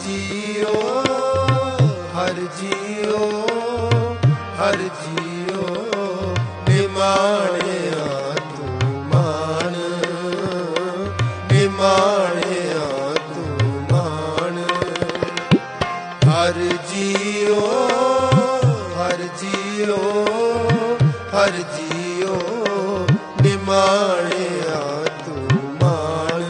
JIO ਹਰ ਜੀਓ ਹਰ ਜੀਓ ਨਿਮਾਣਿਆ ਤੂੰ ਮਾਣ ਨਿਮਾਣਿਆ ਤੂੰ ਮਾਣ ਹਰ ਜੀਓ ਹਰ ਜੀਓ ਹਰ ਜੀਓ ਨਿਮਾਣਿਆ ਤੂੰ ਮਾਣ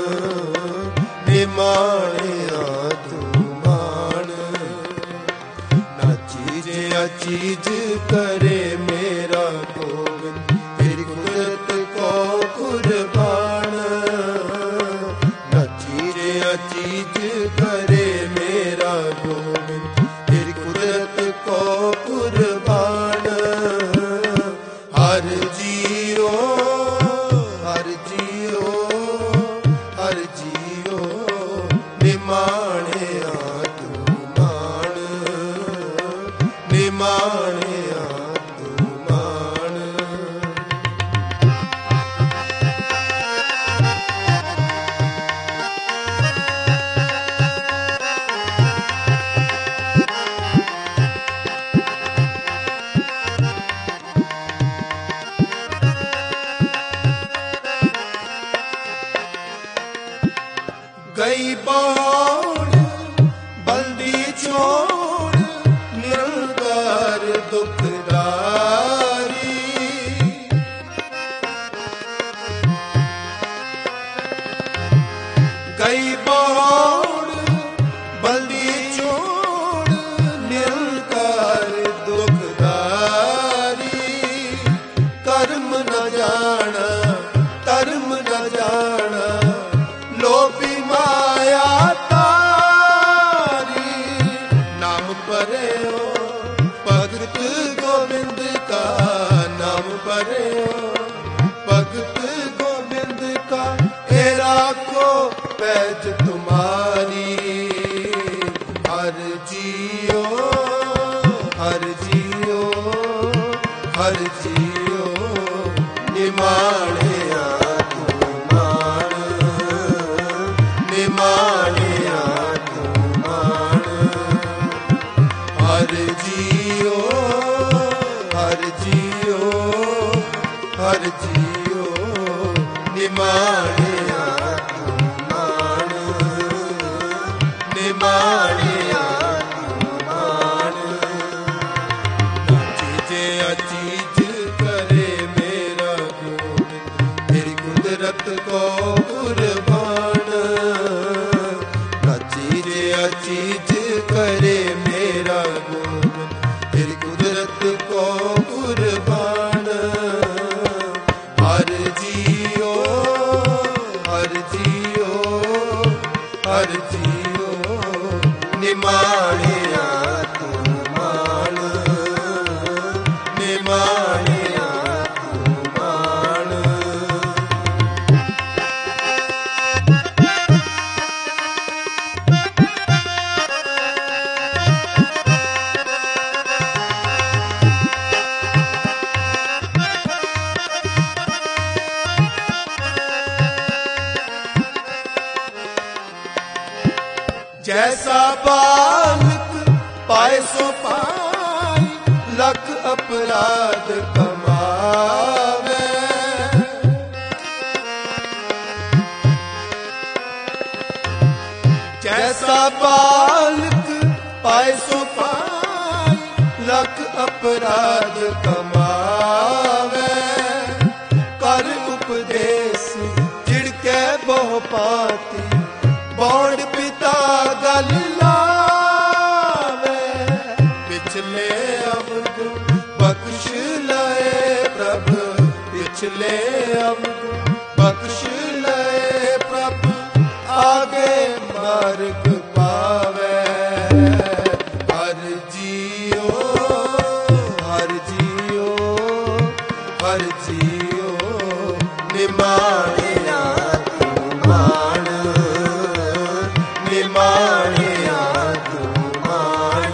ਨਿਮਾਣਿਆ ਤੂੰ ਮਾਣ ਨਾ ਚੀਜ਼ ਚੀਜ਼ ਕਰੇ ਮੇਰਾ ਗੋਬਿੰਦ ਤੇਰੀ ਕੁਦਰਤ ਕੋ ਕੁਰਬਾਨ ਨਾ ਚੀਜ਼ ਚੀਜ਼ ਕਰੇ ਮੇਰਾ ਗੋਬਿੰਦ ਤੇਰੀ ਕੁਦਰਤ ਕੋ ਕੁਰਬਾਨ ਹਰ ਜੀਓ ਹਰ ਜੀਓ ਹਰ ਜੀਓ ਨਿਮਾਣਿਆ ਤੂੰ ਮਾਣ ਨਿਮਾਣਿਆ ਤੂੰ ਮਾਣ ਗਈ ਬੋੜ ਬਲਦੀ ਛੋੜ ਨਿਰੰਕਾਰ ਦੁਖਦਾਰੀ ਗਈ ਬੋੜ ਬਲਦੀ ਛੋੜ ਨਿਰੰਕਾਰ ਦੁਖਦਾਰੀ ਕਰਮ ਨ ਜਾਣਾ ਧਰਮ ਨ ਜਾਣਾ ਲੋਭੀ ਮਾਇਆ ਤਾਰੀ ਨਾਮ ਪਰਿਓ ਭਗਤ ਗੋਬਿੰਦ ਕਾ ਨਾਮ ਪਰਿਓ ਭਗਤ ਗੋਬਿੰਦ ਕਾ ਇਹ ਰਾਖੋ ਪੈਜ ਤੁਮਾਰੀ ਹਰ ਜੀਓ ਹਰ ਜੀਓ ਹਰ ਜੀਓ ਨਿਮਾਣਿਆ ਤੂੰ ਮਾਣ ਨਿਮਾਣਿਆ ਤੂੰ ਮਾਣ ਹਰ ਜੀਓ ਹਰ ਜੀਓ ਹਰ ਜੀਓ ਨਿਮਾਣਿਆ ਤੂੰ ਮਾਣ ਨਿਮਾਣਿਆ ਤੂੰ ਮਾਣ ਚੀਜ਼ੇ ਅਚੀਜ਼ ਕਰੇ ਮੇਰਾ ਗੋਬਿੰਦ ਤੇਰੀ ਕੁਦਰਤ ਕੋ ਕੁਰਬਾਨ ਨਾ ਚੀਜ਼ੇ ਅਚੀਜ਼ ਕਰੇ ਮੇਰਾ ਗੋਬਿੰਦ ਤੇਰੀ ਕੁਦਰਤ ਕੋ ਕੁਰਬਾਨ ਹਰ ਜੀਓ ਹਰ ਜੀਓ ਹਰ ਜੀਓ ਨਿਮਾਣਿਆ ਤੂੰ ਮਾਣ ਨਿਮਾਣਿਆ ਤੂੰ ਮਾਣ जैसा बालक पाए सो पाई लख अपराध कमावे जैसा बालक पाए सो पाई लख अपराध कमावे कर उपदेश जिड़के बहु पाती बौड़ पिता गल लावे पिछले अवध बख्श लए प्रभु पिछले अवध बख्श लए प्रभु आगे मार्ग पावे हर जियो हर जियो हर जियो निमाणिया तू माण निमाणिया तू माण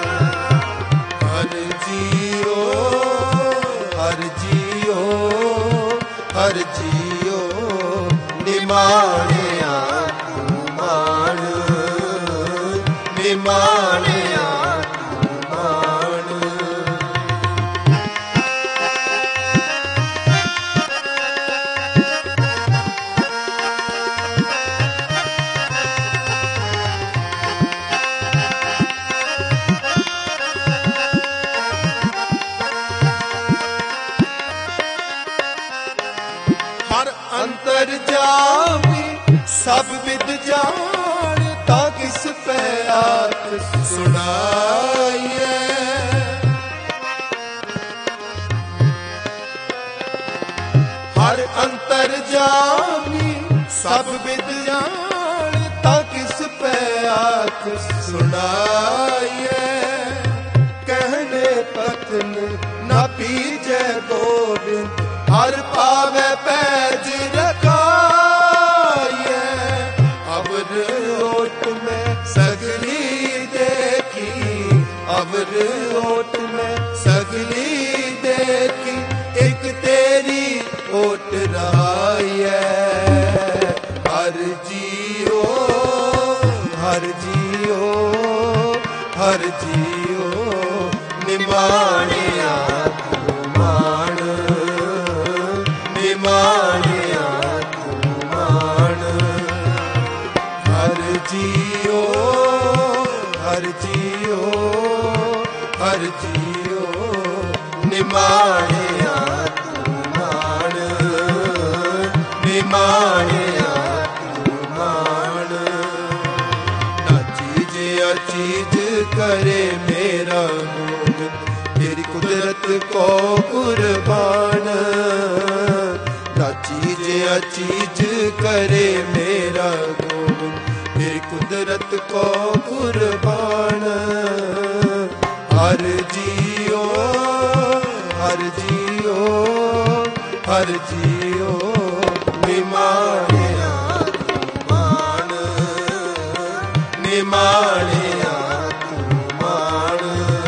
हर जियो हर जियो हर जियो निमाणिया तू माण ਨਿਮਾਣਿਆ ਤੂੰ ਮਾਣ। ਹਰ ਅੰਤਰ ਜਾਮੀ ਸਭ ਵਿਦ ਜਾਣ, ਤਾਂ ਕਿਸ ਪੈ ਆਖ ਸੁਣਾਈਐ। ਹਰ ਅੰਤਰ ਜਾਮੀ ਸਭ ਵਿਦ ਜਾਣ, ਤਾਂ ਕਿਸ ਪੈ ਆਖ ਸੁਣਾਈਐ। ਕਹਿਣੇ ਪਤਨ ਨਾ ਪੀਜੈ ਗੋਬਿੰਦ, ਹਰ ਪਾਵੈ ਪੈਜ ਰਖਾਈਐ। ਅਵਰ ਓਟ ਮੈਂ ਸਗਲੀ ਦੇਖੀ, ਅਵਰ ਓਟ ਮੈਂ ਸਗਲੀ ਦੇਖੀ, ਇੱਕ ਤੇਰੀ ਓਟ ਰਹਾਈਐ। ਹਰ ਜੀਓ ਹਰ ਜੀਓ ਹਰ ਜੀਓ, ਨਿਮਾਣਿਆ ਤੂੰ ਮਾਣ, ਨਿਮਾਣਿਆ ਤੂੰ ਮਾਣ। ਹਰ ਜੀਓ ਹਰ ਜੀਓ ਹਰ ਜੀਓ, ਨਿਮਾਣਿਆ ਤੂੰ ਮਾਣ, ਨਿਮਾਣਿਆ ਤੂੰ ਮਾਣ। ਨਾ ਚੀਜ਼ ਅਚੀਜ਼ ਕਰੇ ਮੇਰਾ ਗੋਬਿੰਦ, ਤੇਰੀ ਕੁਦਰਤ ਕੋ ਕੁਰਬਾਨ। ਨਾ ਚੀਜ਼ ਅਚੀਜ਼ ਕਰੇ ਮੇਰਾ ਗੋਬਿੰਦ, ਤੇਰੀ ਕੁਦਰਤ ਕੋ ਕੁਰਬਾਨ। ਹਰ ਜੀਓ ਹਰ ਜੀਓ ਹਰ ਜੀਓ, ਨਿਮਾਣਿਆ ਤੂੰ ਮਾਣ, ਨਿਮਾਣਿਆ ਤੂੰ ਮਾਣ।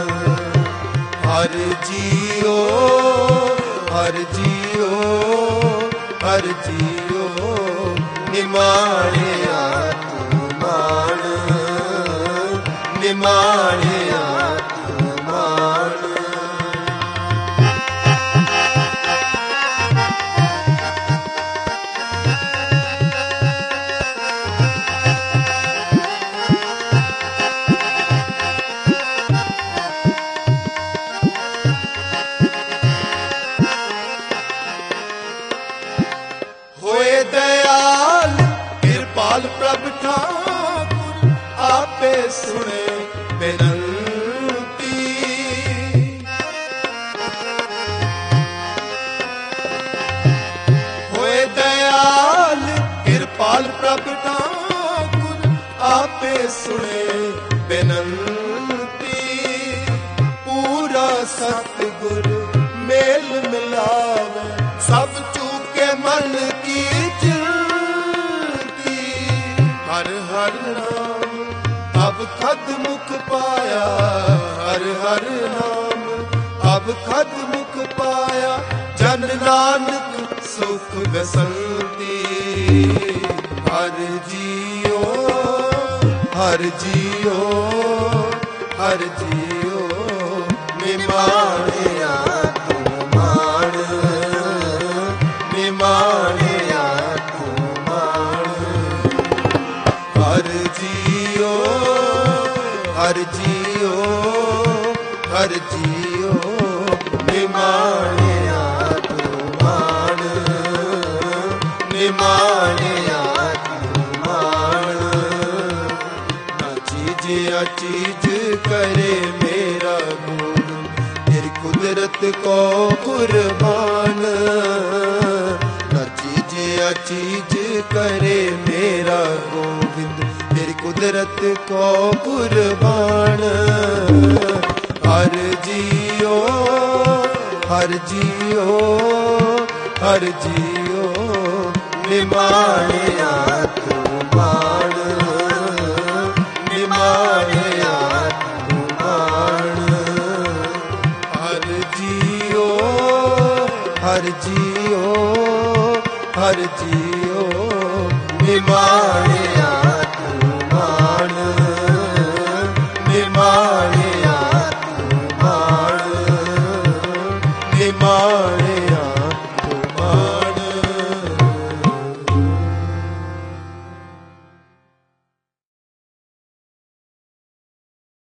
ਹਰ ਜੀਓ ਹਰ ਜੀਓ ਹਰ ਜੀਓ, ਨਿਮਾਣਿਆ ਤੂੰ ਮਾਣ, ਨਿਮਾਣਿਆ ਤੂੰ ਮਾਣ। ਹੋਏ ਦਇਆਲ ਕਿਰਪਾਲ ਪ੍ਰਭ ਠਾਕੁਰ, ਆਪੇ ਸੁਣੇ ਬੇਨੰਤੀ। ਹੋਏ ਦਇਆਲ ਕਿਰਪਾਲ ਪ੍ਰਭ ਠਾਕੁਰ, ਆਪੇ ਸੁਣੇ ਬੇਨੰਤੀ। ਪੂਰਾ ਸਤਿਗੁਰ ਮੇਲ ਮਿਲਾਵੇ, ਸਭ ਚੂਕੇ ਮਨ ਕੀ ਚਿੰਤੀ। ਹਰ ਹਰ ਨਾਮ ਅਬ ਖਦ ਮੁਖ ਪਾਇਆ, ਹਰ ਹਰ ਨਾਮ ਅਬ ਖਦ ਮੁਖ ਪਾਇਆ। ਜਨ ਨਾਨਕ ਸੁਖ ਬਸੰਤੀ। ਹਰ ਜੀਓ ਹਰ ਜੀਓ ਹਰ ਜੀਓ, ਨਿਮਾਣਿਆ ਤੂੰ ਮਾਣ, ਨਿਮਾਣਿਆ ਤੂੰ ਮਾਣ। ਹਰ ਜੀਓ ਹਰ ਜੀਓ ਹਰ ਜੀਓ, ਨਿਮਾਣਿਆ ਤੂੰ ਮਾਣ, ਨਿਮਾਣਿਆ ਤੂੰ ਮਾਣ। ਨਾ ਚੀਜ਼ ਅਚੀਜ਼ ਕਰੇ ਮੇਰਾ ਗੋਬਿੰਦ, ਤੇਰੀ ਕੁਦਰਤ ਕੋ ਕੁਰਬਾਨ। ਨਾ ਚੀਜ਼ ਅਚੀਜ਼ ਕਰੇ ਮੇਰਾ ਗੋਬਿੰਦ, ਤੇਰੀ ਕੁਦਰਤ ਕੋ ਕੁਰਬਾਨ। ਹਰ ਜੀਓ ਹਰ ਜੀਓ ਹਰ ਜੀਓ, ਨਿਮਾਣਿਆ ਤੂੰ ਮਾਣ, ਨਿਮਾਣਿਆ ਤੂੰ ਮਾਣ। ਹਰ ਜੀਓ ਹਰ ਜੀਓ ਹਰ ਜੀਓ, ਨਿਮਾਣਿਆ